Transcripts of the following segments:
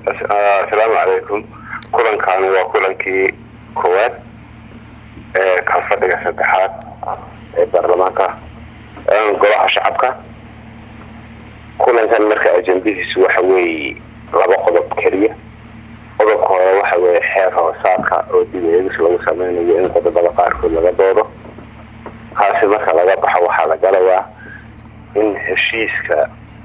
السلام عليكم. كلن كانوا وكلن كي كواد كفدق صدحات برلمانك قراءة شعبك كلن كان مركا أجنبيه waxa weey laba qodob kaliya qodobka hore waxa weey xeer hoosaadka oo dibadda lagu sameeyo in qodobada qaarkood laga doodo kaasi marka laga baxo waxa la galayaa in heshiiska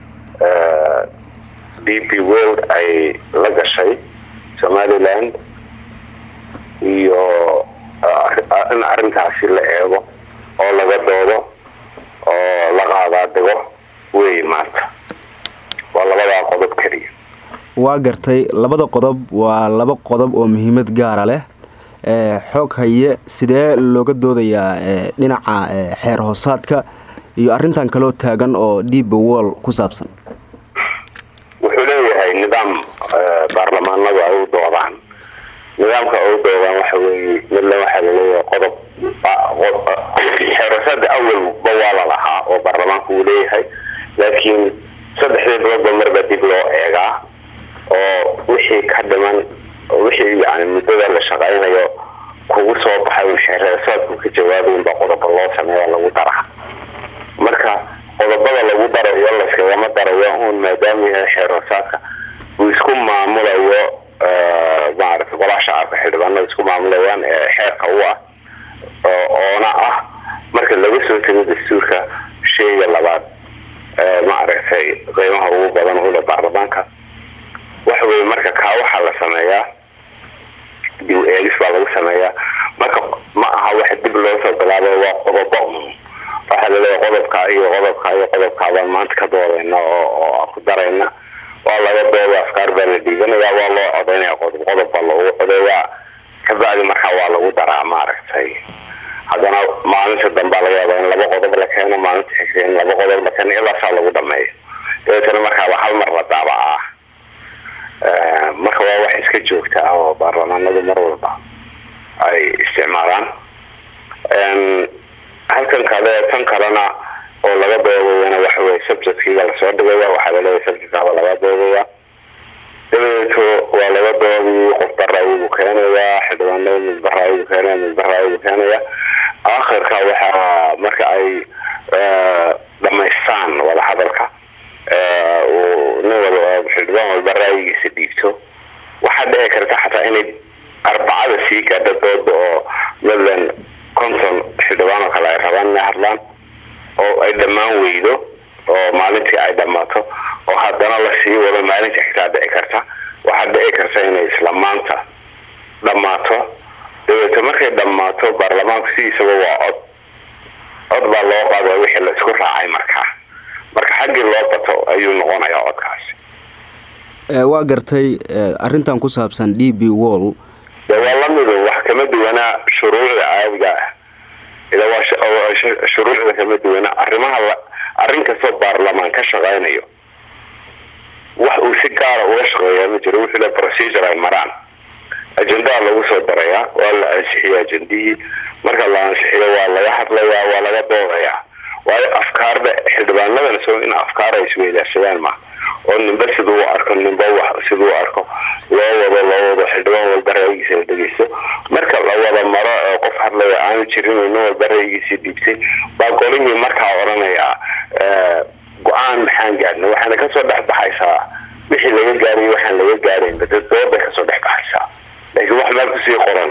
DP World ay la gashay Somaliland iyo in arrintaasi la eego oo laga doodo oo laga qaadaado way maanta waa labada qodob kaliya waa gartay labada qodob waa laba qodob oo muhiimad gaar ah leh xoog haye sidee looga doodayaa dhinaca xeer hoosaadka iyo arrintan kale oo taagan oo DP World ku saabsan wuxuu leeyahay nidaam baarlamaanada ay u doodaan nidaamka ay u doodaan waxa weeye mid la waxa leeyahay qodob xeer hoosaad awal bawaala lahaa oo baarlamaanku uu leeyahay laakiin saddexdii bilood marba dib loo eegaa oo wixii ka dhiman wixii yani muddada la shaqaynayo kugu soo baxay xeer hoosaadku ka jawaabay in qodob loo sameeyo lagu daraa marka qodobada lagu darayo la iskama darayo oo maadaama xeer hoosaadka uu isku maamulayo maaragtay golaha shacabka xildhibaanada isku maamulayaan xeerka u ah oona ah marka laga soo tago dastuurka shayga labaad maaragtay qiimaha ugu badan oo baarlamaanka waxa weey marka ka waxa la sameeyaa dib u eegis baa lagu sameeyaa marka ma aha wax dib loo soo bilaabo waa qodobo waxa la leeyahay qodobka baan maanta ka doodayna oo ku darayna waa laga doodo afkaar baa la dhiganaya waa loo codeynaya qodob baa loo codeeyaa ka bacdi marka waa lagu daraa maaragtay hadana maalinta dambe laga yaabaa in laba qodob la keeno maalinta xigta in laba qodob la keeno ilaa saa lagu dhameeyo dadka marka waxa hal mar la daabaa marka waa wax iska joogta oo baarlamaanadu mar walba ay isticmaalaan halkan kale tan kalena oo laga doodayna waxa weey subject-kiga la soo dhigaya waxa la leeyahay subject-ka laga doodaya dadku waa laga doodayay qof baraayo keenaya xidhbaanada mid baraayo keenaya aakhirka waxa marka ay dhameystaan wada hadalka oo nabad xidhbaan baraayiisa dhiibto waxa dhici karta xataa inay arbacada sii gaadho dood oo midlan konton xildhibaan kale ay rabaan inay hadlaan oo ay dhammaan weydo oo maalintii ay dhamaato oo haddana la sii wado maalinta xitaa dhici karta waxa dhici karta inay isla maanta dhamaato dadka markay dhamaato baarlamaanku sidiisaba waa cod baa loo qaadaa wixii la isku raacay marka xaggii loo bato ayuu noqonayaa codkaasi waa gartay arrintan ku saabsan DP World waa la mid wax kama duwana shuruucda caadiga ah ila waa shuruucda kama duwana arrin kasta baarlamaan ka shaqaynayo wax uu si gaar ah uga shaqeeyaa ma jiro wixii la procedure ay maraan ajenda lagu soo darayaa waa la ansixiyaa ajendii marka la ansixiyo waa laga hadlayaa waa laga doodayaa waa afkaarda xildhibaanada soo in afkaar ay isweydaarsadaan ma oo ninba sidoo arko ninba wax sidoo arko loo wado xildhibaan walba ra'yigiisa dhageysto marka la wada maro qof hadlaya aan jirin inuu walba ra'yigiisa dhiibtay baa golihii markaa oranaya go'aan maxaan gaarnay waxaana ka soo dhaxbaxaysaa wixii laga gaaray waxaan laga gaarin dadooda ka soo dhaxbaxaysaa laakiin wax meel ku sii qoran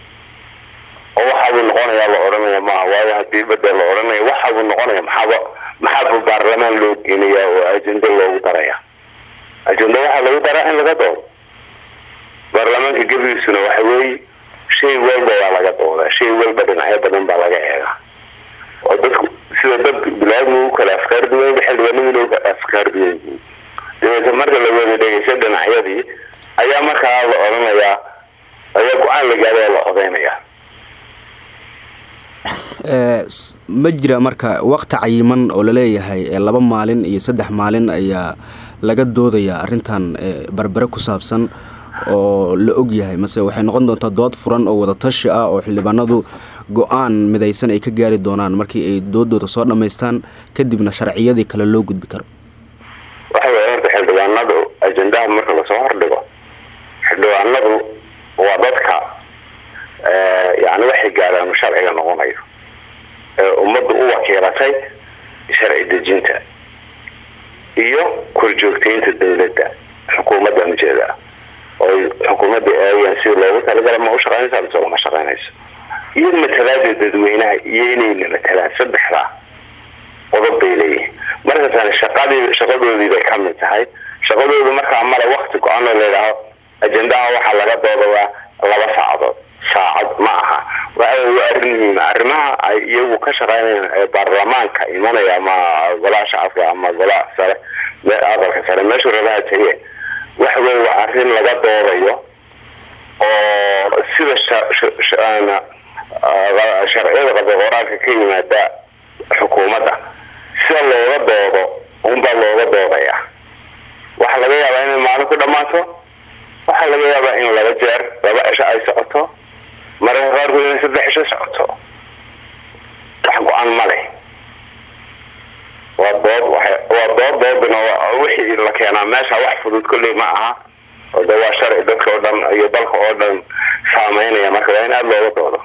oo waxa uu noqonayaa la oranaya ma waayo hadii badal la oranaya waxa uu noqonayaa maxaa baarlamaan loo geenayaa oo ajenda loogu daraya ajenda waxa lagu daraa in laga doodo baarlamaanka gabiisuna waxa weey shay walba waa laga doodaa shay walba dhinacyo badan baa laga eegaa oo dadku sida dad bilaadmu kala afkaar duwan xildhibaanadu afkaar duwan dadka marka la wada dhageysto dhinacyadii ayaa markaa la oranayaa ayaa go'aan la gaaray la codeynaya ma jira marka waqti cayiman oo la leeyahay 2 maalin iyo 3 maalin ayaa laga doodayaa arrintan barbare ku saabsan oo la og yahay mase waxay noqon doontaa dood furan oo wada tashi ah oo xildhibaanadu go'aan midaysan ay ka gaari doonaan markii ay doodooda soo dhameystaan kadibna sharciyadii kale loo gudbi karo waxa weeye xildhibaanadu ajendaha marka la soo hordhigo وضدك يعني وحي قال أنه شرعي نغنيه ومد قوة كيرتي شرعي دجينته iyo korjoogteynta dawladda xukuumadda mujada oo xukuumadda ay si loogu talagalay ma u shaqeynaysaa soo ma shaqeynayso iyo matalaada dadweynaha iyo inay matalaan saddexda qodob bay leeyihiin marka tan shaqadoodii bay ka mid tahay shaqadoodu marka mara waqti go'aan leedahay ajendaha waxa laga doodaa 2 saacadood saacad ma aha waa arrimaha ay iyagu ka shaqeynayaan baarlamaanka imanaya ama golaha shacabka ama golaha sare aqalka sare meesha rabaha tahay waxa weeye waa arrin laga doodayo oo sida sharciyada qodobka ka yimaada xukuumadda sida looga doodo unba looga doodaya waxa laga yaabaa in maalin ku dhamaato waxa laga yaabaa in laba jeer laba cisho ay socoto marka qaar weyn 3 cisho socoto wax go'aan ma leh وضبنا وحي اللي كان ماشي واحد فضل كل ما ها وده شرع دك ودم يضلك ودم سامعين يا مكان الله وضبط